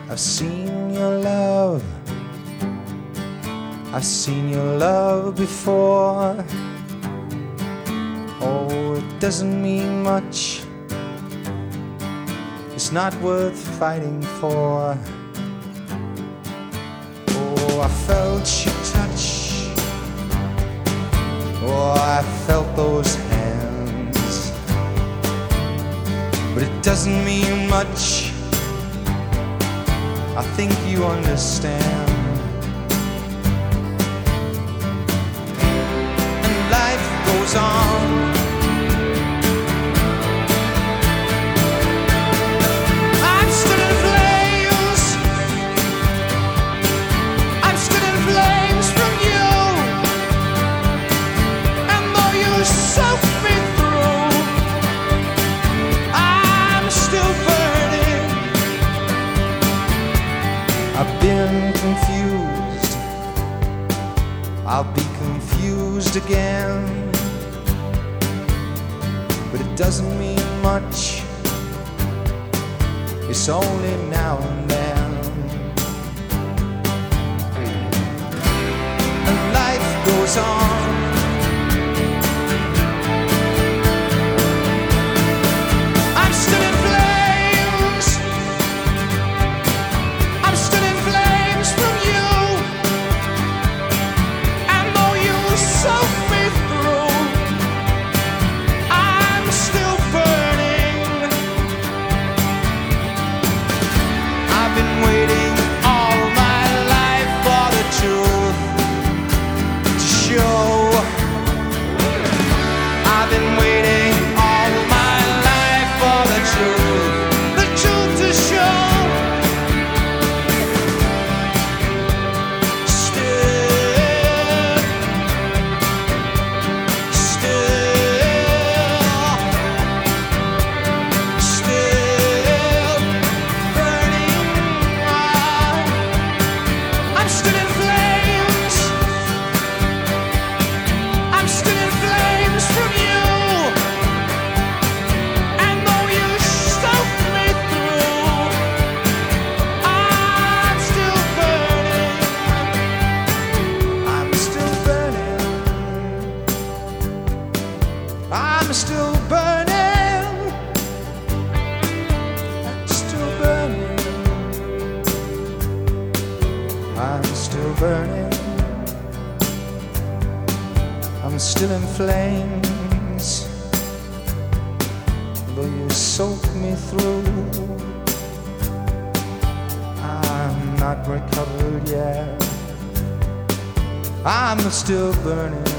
I've seen your love, I've seen your love before. Oh, it doesn't mean much, it's not worth fighting for. Oh, I felt your touch, oh, I felt those hands, but it doesn't mean much, I think you understand. And life goes on. I'm still in flames, I'm still in flames from you. And though you soak me through, I'm still burning. I've been confused, I'll be confused again, but it doesn't mean much, it's only now and then. And life goes on. I'm still in flames, I'm still in flames from you. And though you soak me through, I'm still burning. I've been waiting all my life for the truth to show. I've been waiting all my life for the truth to show. Still burning. I'm still in flames, I'm still in flames from you. And though you soak me through, I'm still burning. I'm still burning. I'm still burning. Still burning. I'm still burning. I'm still in flames. Though you soak me through, I'm not recovered yet. I'm still burning.